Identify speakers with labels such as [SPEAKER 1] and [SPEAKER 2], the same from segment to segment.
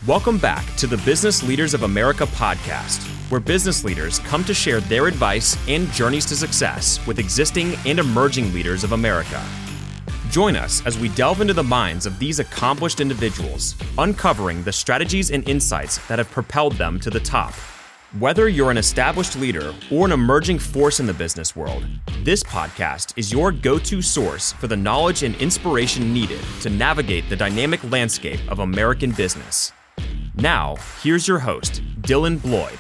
[SPEAKER 1] Welcome back to the Business Leaders of America podcast, where business leaders come to share their advice and journeys to success with existing and emerging leaders of America. Join us as we delve into the minds of these accomplished individuals, uncovering the strategies and insights that have propelled them to the top. Whether you're an established leader or an emerging force in the business world, this podcast is your go-to source for the knowledge and inspiration needed to navigate the dynamic landscape of American business. Now, here's your host, Dylan Bloyd.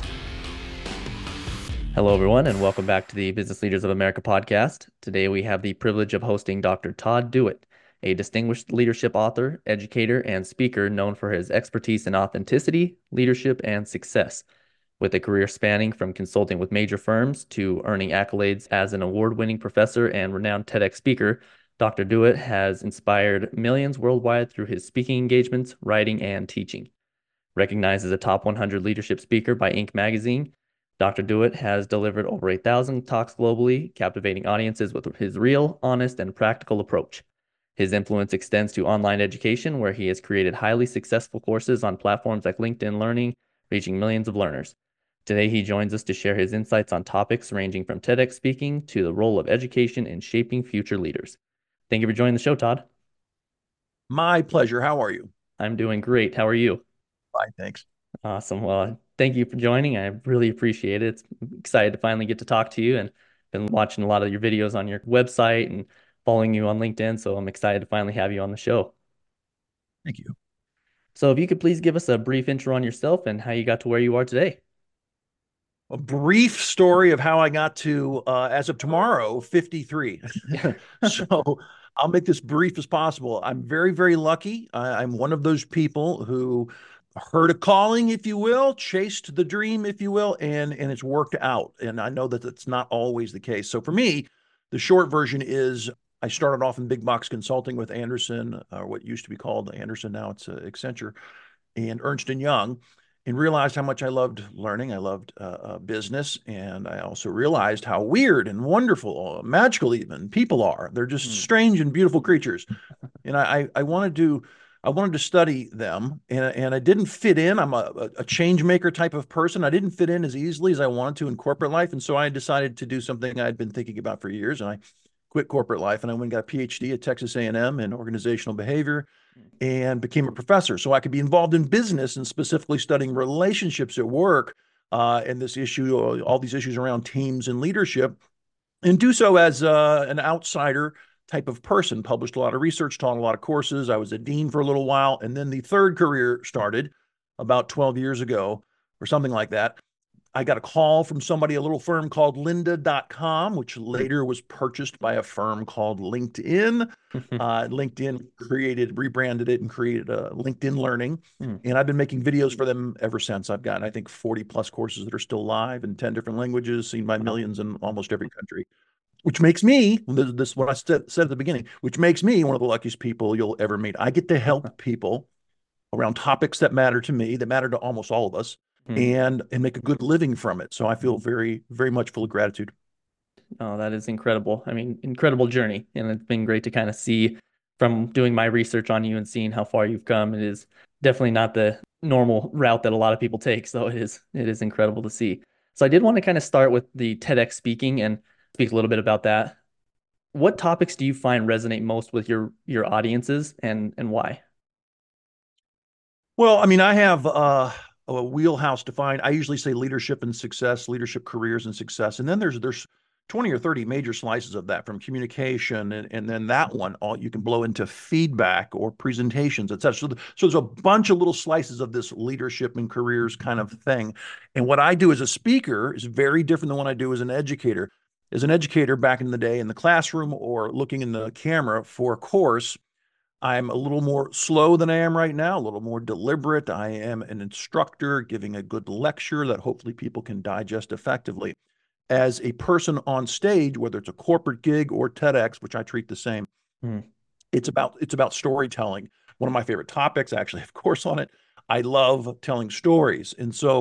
[SPEAKER 2] Hello, everyone, and welcome back to the Business Leaders of America podcast. Today, we have the privilege of hosting Dr. Todd Dewitt, a distinguished leadership author, educator, and speaker known for his expertise in authenticity, leadership, and success. With a career spanning from consulting with major firms to earning accolades as an award-winning professor and renowned TEDx speaker, Dr. Dewitt has inspired millions worldwide through his speaking engagements, writing, and teaching. Recognized as a top 100 leadership speaker by Inc. magazine, Dr. Dewitt has delivered over 1,000 talks globally, captivating audiences with his real, honest, and practical approach. His influence extends to online education, where he has created highly successful courses on platforms like LinkedIn Learning, reaching millions of learners. Today, he joins us to share his insights on topics ranging from TEDx speaking to the role of education in shaping future leaders. Thank you for joining the show, Todd.
[SPEAKER 3] My pleasure. How are you?
[SPEAKER 2] I'm doing great. How are you?
[SPEAKER 3] Fine, thanks.
[SPEAKER 2] Awesome. Well, thank you for joining. I really appreciate it. I'm excited to finally get to talk to you, and been watching a lot of your videos on your website and following you on LinkedIn. So I'm excited to finally have you on the show.
[SPEAKER 3] Thank you.
[SPEAKER 2] So if you could please give us a brief intro on yourself and how you got to where you are today.
[SPEAKER 3] A brief story of how I got to, as of tomorrow, 53. So I'll make this brief as possible. I'm very, very lucky. I'm one of those people who heard a calling, if you will, chased the dream, if you will, and it's worked out. And I know that that's not always the case. So for me, the short version is I started off in big box consulting with Andersen, or what used to be called Andersen, now it's Accenture, and Ernst & Young, and realized how much I loved learning. I loved business. And I also realized how weird and wonderful, magical even people are. They're just strange and beautiful creatures. And I wanted to study them, and I didn't fit in. I'm a change maker type of person. I didn't fit in as easily as I wanted to in corporate life. And so I decided to do something I'd been thinking about for years. And I quit corporate life, and I went and got a PhD at Texas A&M in organizational behavior and became a professor. So I could be involved in business and specifically studying relationships at work, and this issue, all these issues around teams and leadership, and do so as an outsider type of person. Published a lot of research, taught a lot of courses. I was a dean for a little while. And then the third career started about 12 years ago or something like that. I got a call from somebody, a little firm called lynda.com, which later was purchased by a firm called LinkedIn. LinkedIn rebranded it and created LinkedIn Learning. And I've been making videos for them ever since. I've gotten, I think, 40 plus courses that are still live in 10 different languages, seen by millions in almost every country. Which makes me, this is what I said at the beginning, which makes me one of the luckiest people you'll ever meet. I get to help people around topics that matter to me, that matter to almost all of us, and make a good living from it. So I feel very, very much full of gratitude.
[SPEAKER 2] Oh, that is incredible. I mean, incredible journey. And it's been great to kind of see from doing my research on you and seeing how far you've come. It is definitely not the normal route that a lot of people take. So it is incredible to see. So I did want to kind of start with the TEDx speaking and speak a little bit about that. What topics do you find resonate most with your audiences, and why?
[SPEAKER 3] Well, I mean, I have a wheelhouse defined. I usually say leadership and success, leadership careers and success. And then there's 20 or 30 major slices of that, from communication, and then that one, all you can blow into feedback or presentations, et cetera. So there's a bunch of little slices of this leadership and careers kind of thing. And what I do as a speaker is very different than what I do as an educator. As an educator back in the day in the classroom or looking in the camera for a course, I'm a little more slow than I am right now, a little more deliberate. I am an instructor giving a good lecture that hopefully people can digest effectively. As a person on stage, whether it's a corporate gig or TEDx, which I treat the same, it's about storytelling. One of my favorite topics, I actually have a course on it. I love telling stories. And so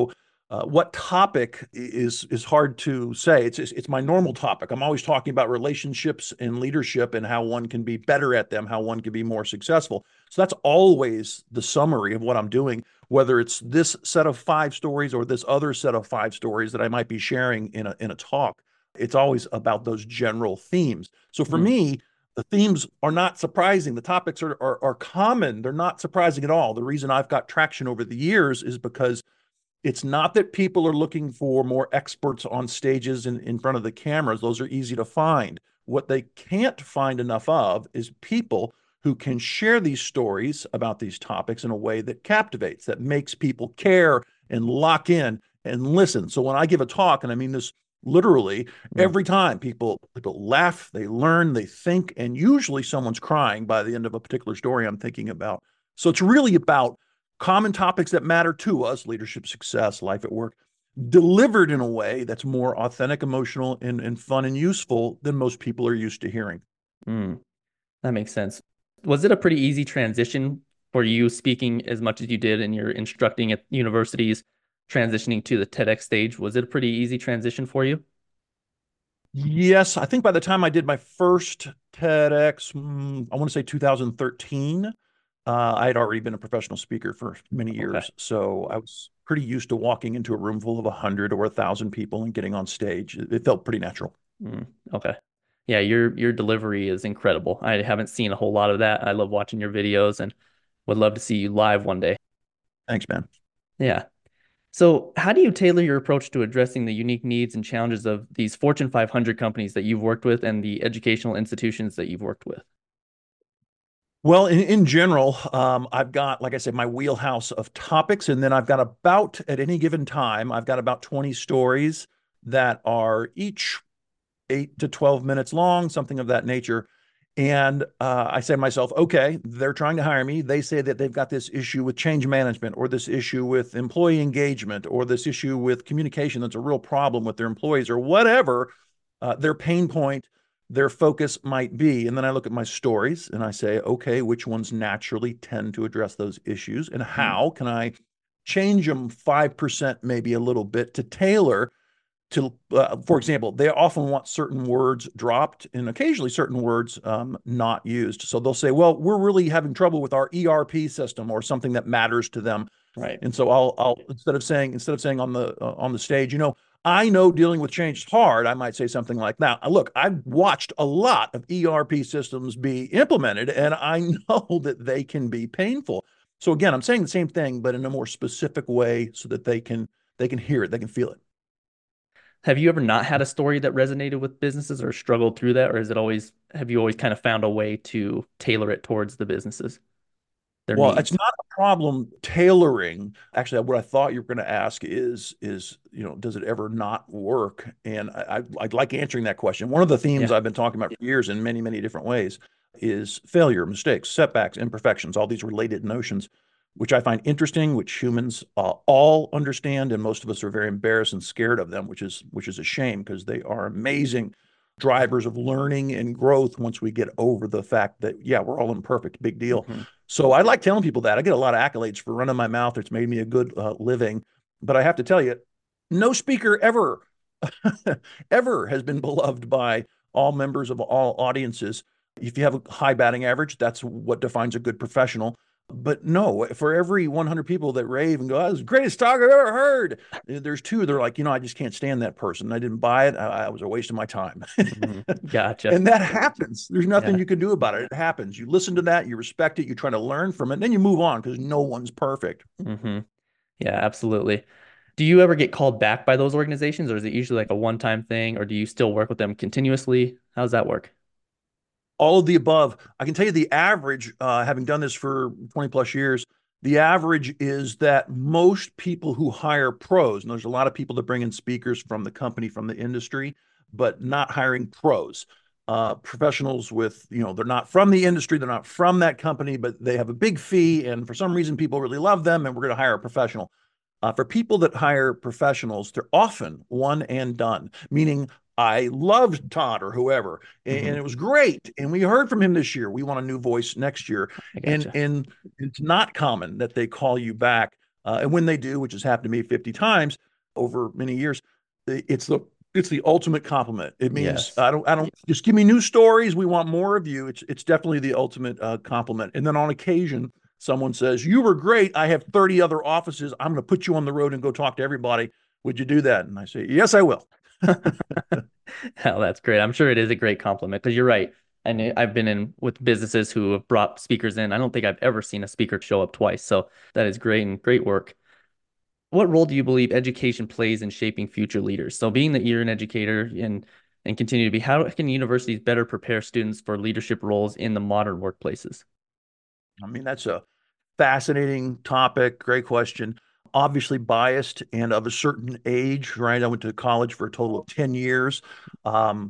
[SPEAKER 3] What topic is hard to say. It's my normal topic. I'm always talking about relationships and leadership and how one can be better at them, how one can be more successful. So that's always the summary of what I'm doing, whether it's this set of 5 stories or this other set of 5 stories that I might be sharing in a talk. It's always about those general themes. So for me, the themes are not surprising. The topics are common. They're not surprising at all. The reason I've got traction over the years is because it's not that people are looking for more experts on stages in front of the cameras. Those are easy to find. What they can't find enough of is people who can share these stories about these topics in a way that captivates, that makes people care and lock in and listen. So when I give a talk, and I mean this literally, every time people laugh, they learn, they think, and usually someone's crying by the end of a particular story I'm thinking about. So it's really about common topics that matter to us, leadership, success, life at work, delivered in a way that's more authentic, emotional, and fun and useful than most people are used to hearing.
[SPEAKER 2] That makes sense. Was it a pretty easy transition for you, speaking as much as you did and you're instructing at universities, transitioning to the TEDx stage? Was it a pretty easy transition for you?
[SPEAKER 3] Yes, I think by the time I did my first TEDx, I want to say 2013, I had already been a professional speaker for many years. Okay. So I was pretty used to walking into a room full of 100 or 1,000 people and getting on stage. It felt pretty natural.
[SPEAKER 2] Okay. Yeah, your delivery is incredible. I haven't seen a whole lot of that. I love watching your videos and would love to see you live one day.
[SPEAKER 3] Thanks, man.
[SPEAKER 2] Yeah. So how do you tailor your approach to addressing the unique needs and challenges of these Fortune 500 companies that you've worked with and the educational institutions that you've worked with?
[SPEAKER 3] Well, in general, I've got, like I said, my wheelhouse of topics, and then I've got at any given time, I've got about 20 stories that are each 8 to 12 minutes long, something of that nature. And I say to myself, okay, they're trying to hire me. They say that they've got this issue with change management or this issue with employee engagement or this issue with communication that's a real problem with their employees or whatever their pain point, their focus might be. And then I look at my stories and I say, okay, which ones naturally tend to address those issues and how can I change them 5%, maybe a little bit to tailor to, for example, they often want certain words dropped and occasionally certain words not used. So they'll say, well, we're really having trouble with our ERP system or something that matters to them.
[SPEAKER 2] Right.
[SPEAKER 3] And so I'll instead of saying on the stage, I know dealing with change is hard, I might say something like, now, look, I've watched a lot of ERP systems be implemented, and I know that they can be painful. So again, I'm saying the same thing, but in a more specific way so that they can hear it, they can feel it.
[SPEAKER 2] Have you ever not had a story that resonated with businesses or struggled through that? Or have you always kind of found a way to tailor it towards the businesses?
[SPEAKER 3] Well, needs? It's not a problem tailoring. Actually, what I thought you were going to ask is, does it ever not work? And I'd like answering that question. One of the themes I've been talking about for years in many, many different ways is failure, mistakes, setbacks, imperfections, all these related notions, which I find interesting, which humans all understand, and most of us are very embarrassed and scared of them, which is a shame because they are amazing drivers of learning and growth once we get over the fact that, we're all imperfect, big deal. Mm-hmm. So I like telling people that. I get a lot of accolades for running my mouth. It's made me a good living. But I have to tell you, no speaker ever, ever has been beloved by all members of all audiences. If you have a high batting average, that's what defines a good professional. But no, for every 100 people that rave and go, that was the greatest talk I've ever heard, there's 2, they're like, I just can't stand that person. I didn't buy it. I was a waste of my time.
[SPEAKER 2] Gotcha.
[SPEAKER 3] And that happens. There's nothing you can do about it. It happens. You listen to that, you respect it, you try to learn from it, and then you move on because no one's perfect.
[SPEAKER 2] Mm-hmm. Yeah, absolutely. Do you ever get called back by those organizations, or is it usually like a one-time thing, or do you still work with them continuously? How does that work?
[SPEAKER 3] All of the above. I can tell you the average, having done this for 20 plus years, the average is that most people who hire pros, and there's a lot of people that bring in speakers from the company, from the industry, but not hiring pros, professionals with, they're not from the industry, they're not from that company, but they have a big fee. And for some reason, people really love them and we're going to hire a professional. For people that hire professionals, they're often one and done, meaning I loved Todd or whoever, and it was great. And we heard from him this year. We want a new voice next year. And it's not common that they call you back. And when they do, which has happened to me 50 times, over many years. It's the ultimate compliment. It means
[SPEAKER 2] Yes.
[SPEAKER 3] I don't just give me new stories. We want more of you. It's definitely the ultimate compliment. And then on occasion, someone says, "You were great. I have 30 other offices. I'm going to put you on the road and go talk to everybody. Would you do that?" And I say, "Yes, I will."
[SPEAKER 2] Hell, that's great. I'm sure it is a great compliment because you're right. And I've been in with businesses who have brought speakers in. I don't think I've ever seen a speaker show up twice. So that is great and great work. What role do you believe education plays in shaping future leaders? So being that you're an educator and continue to be, how can universities better prepare students for leadership roles in the modern workplaces?
[SPEAKER 3] I mean, that's a fascinating topic. Great question. Obviously biased and of a certain age, right? I went to college for a total of 10 years. Um,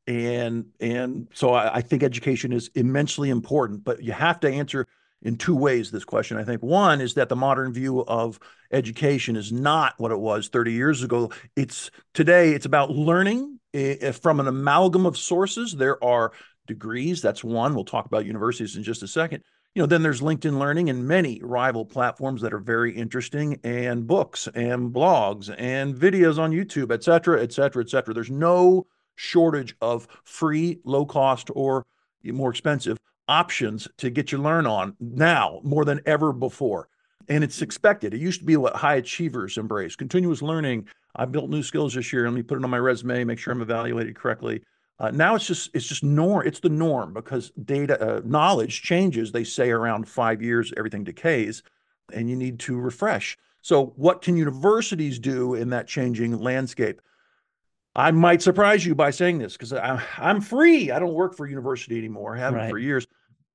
[SPEAKER 3] and so I think education is immensely important, but you have to answer in two ways this question. I think one is that the modern view of education is not what it was 30 years ago. It's about learning from an amalgam of sources. There are degrees, that's one. We'll talk about universities in just a second. Then there's LinkedIn Learning and many rival platforms that are very interesting, and books and blogs and videos on YouTube, et cetera, et cetera, et cetera. There's no shortage of free, low cost, or more expensive options to get you learn on now more than ever before. And it's expected. It used to be what high achievers embrace. Continuous learning. I built new skills this year. Let me put it on my resume, make sure I'm evaluated correctly. Now it's just norm. It's the norm because data knowledge changes. They say around 5 years, everything decays, and you need to refresh. So what can universities do in that changing landscape? I might surprise you by saying this because I'm free. I don't work for a university anymore. I haven't for
[SPEAKER 2] Right.
[SPEAKER 3] years.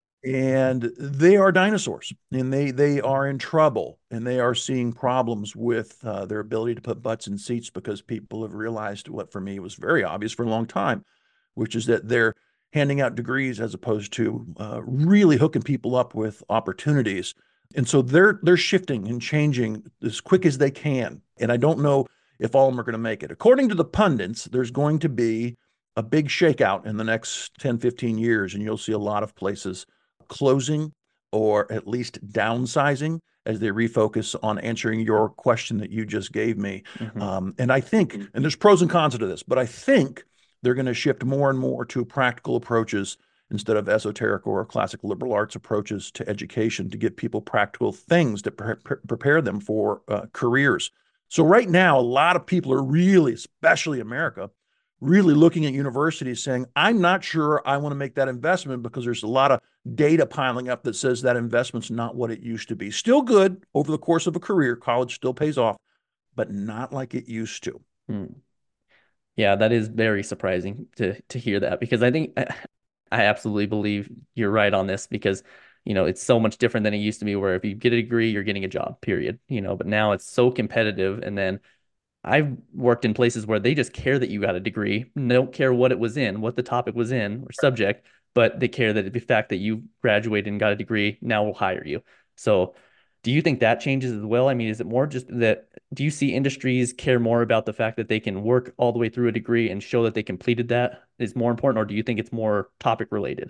[SPEAKER 3] And they are dinosaurs, and they are in trouble, and they are seeing problems with their ability to put butts in seats because people have realized what for me was very obvious for a long time, which is that they're handing out degrees as opposed to really hooking people up with opportunities. And so they're shifting and changing as quick as they can. And I don't know if all of them are going to make it. According to the pundits, there's going to be a big shakeout in the next 10, 15 years, and you'll see a lot of places closing or at least downsizing as they refocus on answering your question that you just gave me.
[SPEAKER 2] Mm-hmm.
[SPEAKER 3] And I think, and there's pros and cons to this, but I think they're going to shift more and more to practical approaches instead of esoteric or classic liberal arts approaches to education to give people practical things to prepare them for careers. So right now, a lot of people are really, especially America, really looking at universities saying, I'm not sure I want to make that investment because there's a lot of data piling up that says that investment's not what it used to be. Still good over the course of a career. College still pays off, but not like it used to.
[SPEAKER 2] Hmm. Yeah, that is very surprising to hear that because I think I absolutely believe you're right on this because it's so much different than it used to be where if you get a degree, you're getting a job, period. But now it's so competitive. And then I've worked in places where they just care that you got a degree, and they don't care what it was in, what the topic was in or subject, but they care that the fact that you graduated and got a degree now will hire you. So do you think that changes as well? I mean, is it more just that do you see industries care more about the fact that they can work all the way through a degree and show that they completed that is more important, or do you think it's more topic related?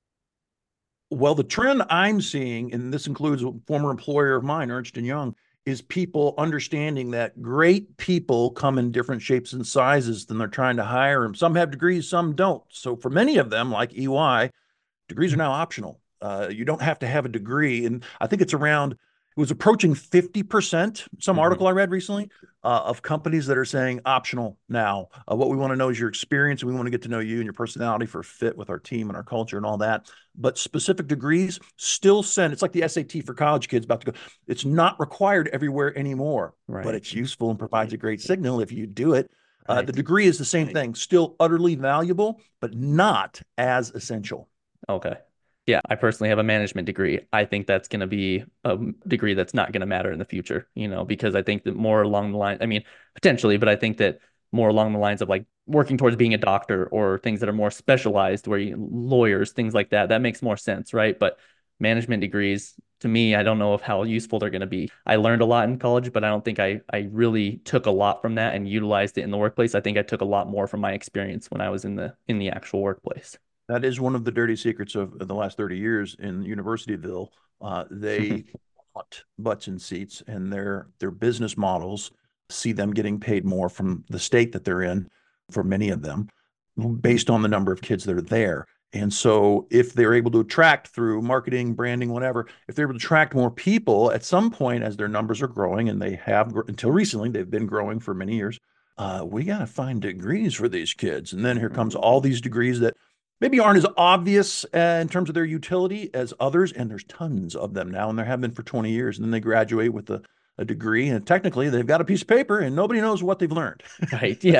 [SPEAKER 3] Well, the trend I'm seeing, and this includes a former employer of mine, Ernst & Young, is people understanding that great people come in different shapes and sizes than they're trying to hire them. Some have degrees, some don't. So for many of them, like EY, degrees are now optional. You don't have to have a degree. And I think it was approaching 50%, some
[SPEAKER 2] Mm-hmm.
[SPEAKER 3] article I read recently, of companies that are saying optional now. What we want to know is your experience, and we want to get to know you and your personality for fit with our team and our culture and all that. But specific degrees still send. It's like the SAT for college kids about to go. It's not required everywhere anymore, but
[SPEAKER 2] Right.
[SPEAKER 3] it's useful and provides a great signal if you do it. The
[SPEAKER 2] Right.
[SPEAKER 3] degree is the same thing, still utterly valuable, but not as essential.
[SPEAKER 2] Okay. Yeah, I personally have a management degree. I think that's going to be a degree that's not going to matter in the future, because I think that more along the line, I mean, potentially, but I think that more along the lines of like working towards being a doctor or things that are more specialized, where lawyers, things like that, that makes more sense, right? But management degrees, to me, I don't know of how useful they're going to be. I learned a lot in college, but I don't think I really took a lot from that and utilized it in the workplace. I think I took a lot more from my experience when I was in the actual workplace.
[SPEAKER 3] That is one of the dirty secrets of the last 30 years in Universityville. They want butts in seats, and their business models see them getting paid more from the state that they're in, for many of them, based on the number of kids that are there. And so if they're able to attract through marketing, branding, whatever, if they're able to attract more people at some point as their numbers are growing, and they have until recently, they've been growing for many years, we got to find degrees for these kids. And then here comes all these degrees that maybe aren't as obvious in terms of their utility as others. And there's tons of them now, and there have been for 20 years. And then they graduate with a degree, and technically they've got a piece of paper and nobody knows what they've learned.
[SPEAKER 2] Right. Yeah.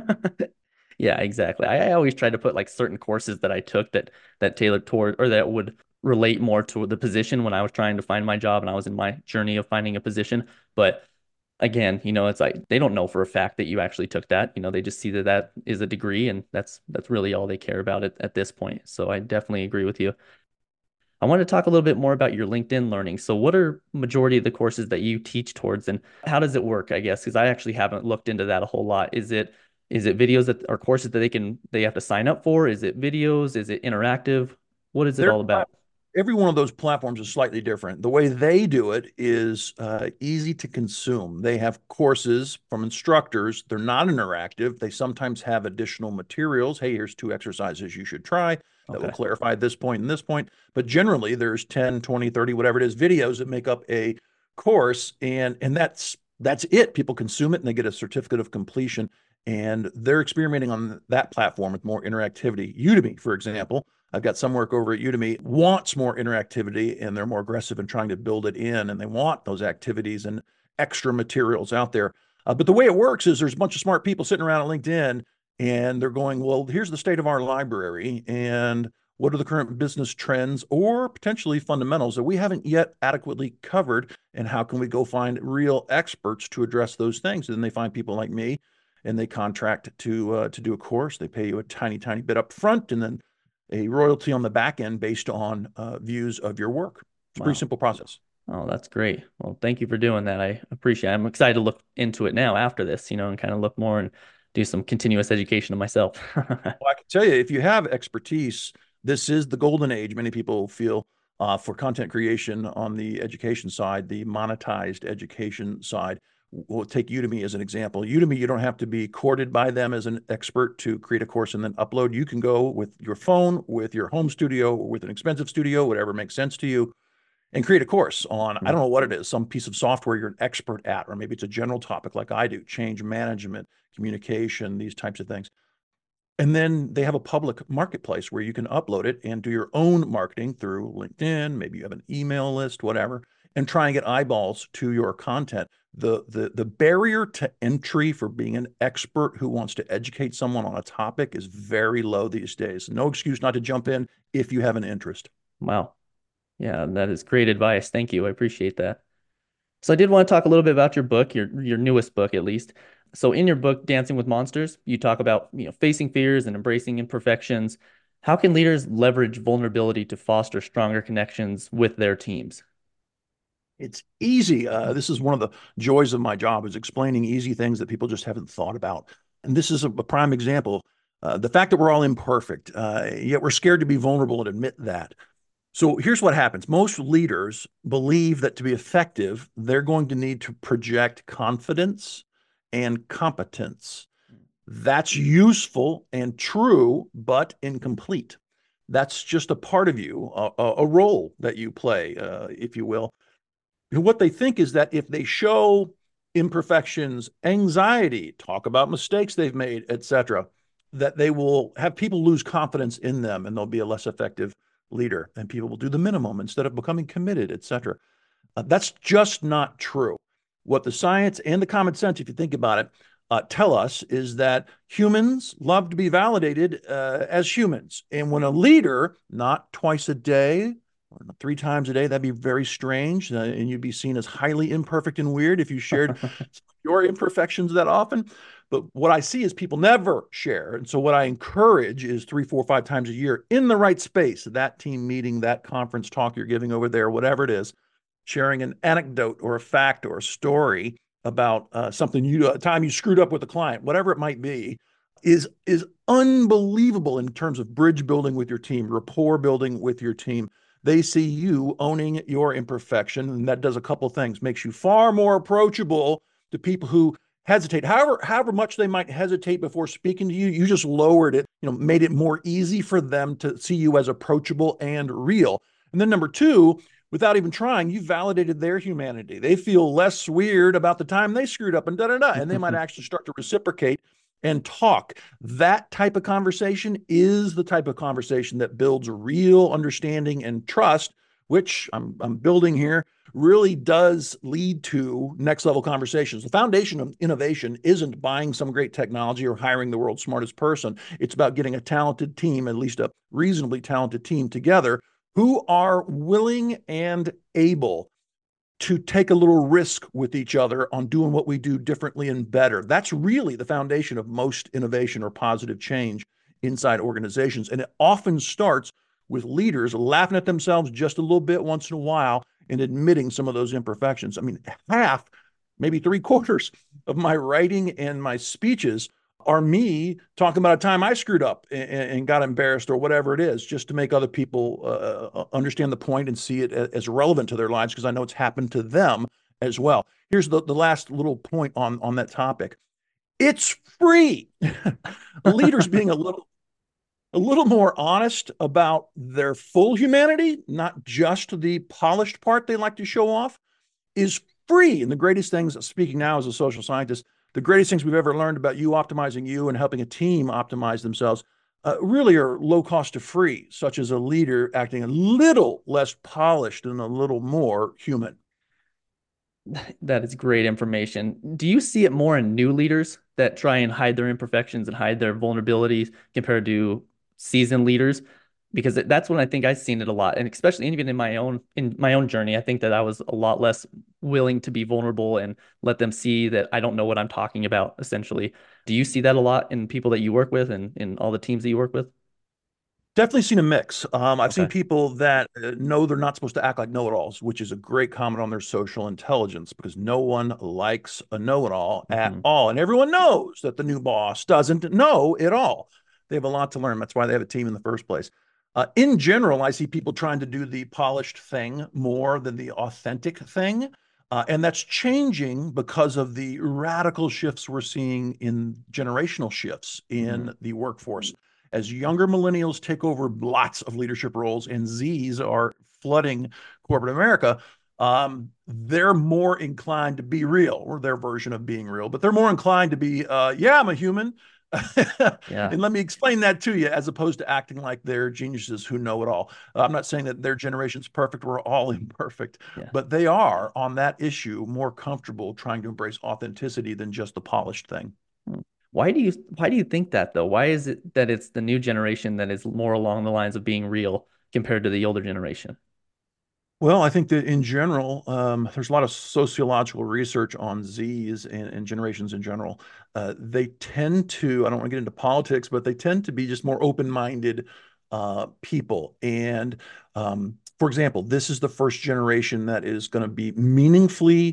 [SPEAKER 2] Yeah, exactly. I always try to put like certain courses that I took that tailored toward, or that would relate more to the position when I was trying to find my job and I was in my journey of finding a position. But again, it's like they don't know for a fact that you actually took that. They just see that is a degree, and that's really all they care about at this point. So I definitely agree with you. I want to talk a little bit more about your LinkedIn learning. So what are majority of the courses that you teach towards, and how does it work, I guess? Because I actually haven't looked into that a whole lot. Is it videos that are courses that they have to sign up for? Is it videos? Is it interactive? What is it all about?
[SPEAKER 3] Every one of those platforms is slightly different. The way they do it is easy to consume. They have courses from instructors. They're not interactive. They sometimes have additional materials. Hey, here's 2 exercises you should try that will clarify this point and this point. But generally, there's 10, 20, 30, whatever it is, videos that make up a course. And that's it. People consume it and they get a certificate of completion. And they're experimenting on that platform with more interactivity. Udemy, for example, I've got some work over at Udemy, wants more interactivity, and they're more aggressive in trying to build it in, and they want those activities and extra materials out there. But the way it works is there's a bunch of smart people sitting around at LinkedIn, and they're going, well, here's the state of our library, and what are the current business trends or potentially fundamentals that we haven't yet adequately covered, and how can we go find real experts to address those things? And then they find people like me, and they contract to do a course. They pay you a tiny, tiny bit up front, and then a royalty on the back end based on views of your work. It's a pretty simple process.
[SPEAKER 2] Oh, that's great. Well, thank you for doing that. I appreciate it. I'm excited to look into it now after this, and kind of look more and do some continuous education of myself.
[SPEAKER 3] Well, I can tell you, if you have expertise, this is the golden age. Many people feel for content creation on the education side, the monetized education side. We'll take Udemy as an example. Udemy, you don't have to be courted by them as an expert to create a course and then upload. You can go with your phone, with your home studio, or with an expensive studio, whatever makes sense to you, and create a course on, I don't know what it is, some piece of software you're an expert at, or maybe it's a general topic like I do, change management, communication, these types of things. And then they have a public marketplace where you can upload it and do your own marketing through LinkedIn. Maybe you have an email list, whatever, and try and get eyeballs to your content. The barrier to entry for being an expert who wants to educate someone on a topic is very low these days. No excuse not to jump in if you have an interest.
[SPEAKER 2] Wow. Yeah, that is great advice. Thank you. I appreciate that. So I did want to talk a little bit about your book, your newest book, at least. So in your book, Dancing with Monsters, you talk about, facing fears and embracing imperfections. How can leaders leverage vulnerability to foster stronger connections with their teams?
[SPEAKER 3] It's easy. This is one of the joys of my job, is explaining easy things that people just haven't thought about. And this is a prime example. The fact that we're all imperfect, yet we're scared to be vulnerable and admit that. So here's what happens. Most leaders believe that to be effective, they're going to need to project confidence and competence. That's useful and true, but incomplete. That's just a part of you, a role that you play, if you will. And what they think is that if they show imperfections, anxiety, talk about mistakes they've made, etc., that they will have people lose confidence in them, and they'll be a less effective leader, and people will do the minimum instead of becoming committed, etc. That's just not true. What the science and the common sense, if you think about it, tell us is that humans love to be validated as humans. And when a leader, not twice a day, or 3 times a day, that'd be very strange, and you'd be seen as highly imperfect and weird if you shared your imperfections that often. But what I see is people never share. And so what I encourage is 3, 4, 5 times a year in the right space, that team meeting, that conference talk you're giving over there, whatever it is, sharing an anecdote or a fact or a story about something a time you screwed up with a client, whatever it might be, is unbelievable in terms of bridge building with your team, rapport building with your team. They see you owning your imperfection, and that does a couple things. Makes you far more approachable to people who hesitate. However much they might hesitate before speaking to you, you just lowered it, made it more easy for them to see you as approachable and real. And then number two, without even trying, you validated their humanity. They feel less weird about the time they screwed up and da-da-da, and they might actually start to reciprocate and talk. That type of conversation is the type of conversation that builds real understanding and trust, which I'm building here, really does lead to next level conversations. The foundation of innovation isn't buying some great technology or hiring the world's smartest person. It's about getting a talented team, at least a reasonably talented team together, who are willing and able to take a little risk with each other on doing what we do differently and better. That's really the foundation of most innovation or positive change inside organizations. And it often starts with leaders laughing at themselves just a little bit once in a while and admitting some of those imperfections. I mean, half, maybe 3/4 of my writing and my speeches are me talking about a time I screwed up and got embarrassed or whatever it is, just to make other people understand the point and see it as relevant to their lives, because I know it's happened to them as well. Here's the last little point on that topic. It's free. Leaders being a little more honest about their full humanity, not just the polished part they like to show off, is free. And the greatest things, speaking now as a social scientist, the greatest things we've ever learned about you optimizing you and helping a team optimize themselves really are low cost to free, such as a leader acting a little less polished and a little more human.
[SPEAKER 2] That is great information. Do you see it more in new leaders that try and hide their imperfections and hide their vulnerabilities compared to seasoned leaders? Because that's when I think I've seen it a lot, and especially even in my own journey, I think that I was a lot less willing to be vulnerable and let them see that I don't know what I'm talking about, essentially. Do you see that a lot in people that you work with and in all the teams that you work with?
[SPEAKER 3] Definitely seen a mix. I've seen people that know they're not supposed to act like know-it-alls, which is a great comment on their social intelligence, because no one likes a know-it-all at all. And everyone knows that the new boss doesn't know it all. They have a lot to learn. That's why they have a team in the first place. In general, I see people trying to do the polished thing more than the authentic thing. And that's changing because of the radical shifts we're seeing in generational shifts in the workforce. As younger millennials take over lots of leadership roles and Zs are flooding corporate America, they're more inclined to be real, or their version of being real, but they're more inclined to be, I'm a human. And let me explain that to you, as opposed to acting like they're geniuses who know it all. I'm not saying that their generation's perfect. We're all imperfect, but they are on that issue more comfortable trying to embrace authenticity than just the polished thing.
[SPEAKER 2] Why do you think that, though? Why is it that it's the new generation that is more along the lines of being real compared to the older generation?
[SPEAKER 3] Well, I think that in general, there's a lot of sociological research on Zs and generations in general. They tend to, I don't want to get into politics, but they tend to be just more open-minded people. And for example, this is the first generation that is going to be meaningfully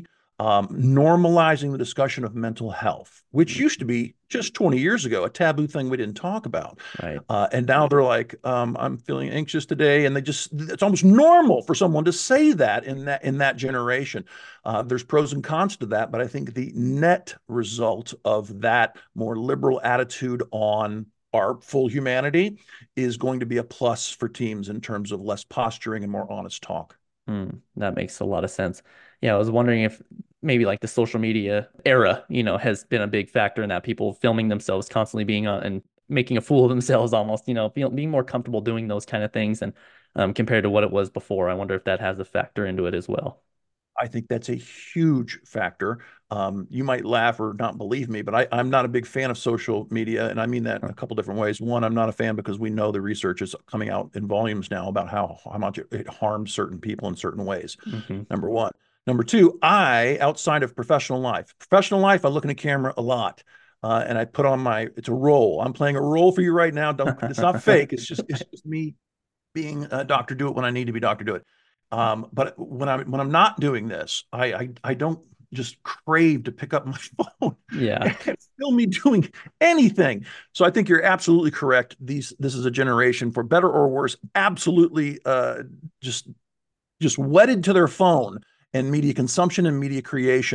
[SPEAKER 3] normalizing the discussion of mental health, which used to be just 20 years ago a taboo thing we didn't talk about.
[SPEAKER 2] Right.
[SPEAKER 3] And now they're like, I'm feeling anxious today, and it's almost normal for someone to say that in that generation. There's pros and cons to that, but I think the net result of that more liberal attitude on our full humanity is going to be a plus for teams in terms of less posturing and more honest talk.
[SPEAKER 2] That makes a lot of sense. Yeah, I was wondering if maybe like the social media era, has been a big factor in that, people filming themselves constantly being on and making a fool of themselves almost, being more comfortable doing those kind of things, and compared to what it was before. I wonder if that has a factor into it as well.
[SPEAKER 3] I think that's a huge factor. You might laugh or not believe me, but I'm not a big fan of social media. And I mean that in a couple different ways. One, I'm not a fan because we know the research is coming out in volumes now about how much it harms certain people in certain ways. Number one. Number two, outside of professional life, I look in the camera a lot. And I put on it's a role. I'm playing a role for you right now. It's not fake. It's just me being Dr. Do It when I need to be Dr. Do It. But when I'm not doing this, I don't just crave to pick up my phone and film me doing anything. So I think you're absolutely correct. This is a generation, for better or worse, absolutely just wedded to their phone and media consumption and media creation.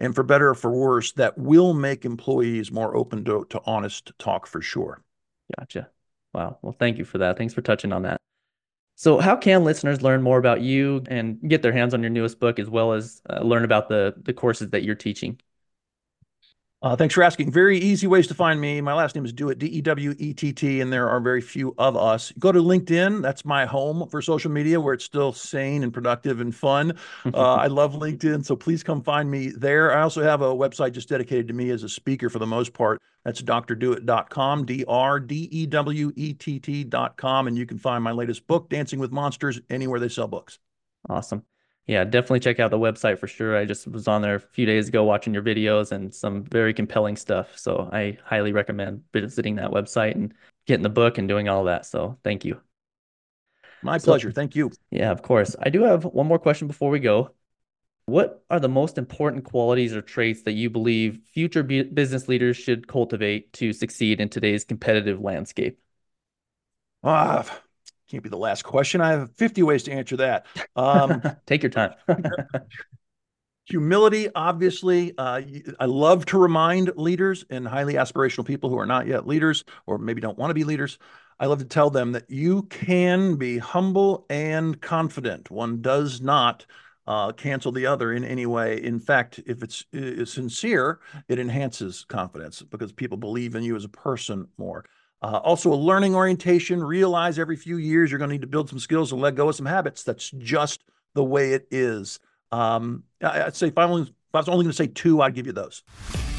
[SPEAKER 3] and for better or for worse, that will make employees more open to honest talk for sure.
[SPEAKER 2] Gotcha. Wow. Well, thank you for that. Thanks for touching on that. So how can listeners learn more about you and get their hands on your newest book, as well as learn about the courses that you're teaching?
[SPEAKER 3] Thanks for asking. Very easy ways to find me. My last name is Dewett, Dewett, and there are very few of us. Go to LinkedIn. That's my home for social media, where it's still sane and productive and fun. I love LinkedIn, so please come find me there. I also have a website just dedicated to me as a speaker for the most part. That's drdewett.com, DRDEWETT.com, and you can find my latest book, Dancing with Monsters, anywhere they sell books.
[SPEAKER 2] Awesome. Yeah, definitely check out the website for sure. I just was on there a few days ago watching your videos and some very compelling stuff. So I highly recommend visiting that website and getting the book and doing all that. So thank you.
[SPEAKER 3] My pleasure. Thank you.
[SPEAKER 2] Yeah, of course. I do have one more question before we go. What are the most important qualities or traits that you believe future business leaders should cultivate to succeed in today's competitive landscape?
[SPEAKER 3] Can't be the last question. I have 50 ways to answer that.
[SPEAKER 2] Take your time.
[SPEAKER 3] Humility, obviously. I love to remind leaders and highly aspirational people who are not yet leaders or maybe don't want to be leaders. I love to tell them that you can be humble and confident. One does not cancel the other in any way. In fact, if it's sincere, it enhances confidence because people believe in you as a person more. Also, a learning orientation. Realize every few years you're going to need to build some skills and let go of some habits. That's just the way it is. I'd say if I was only going to say two, I'd give you those.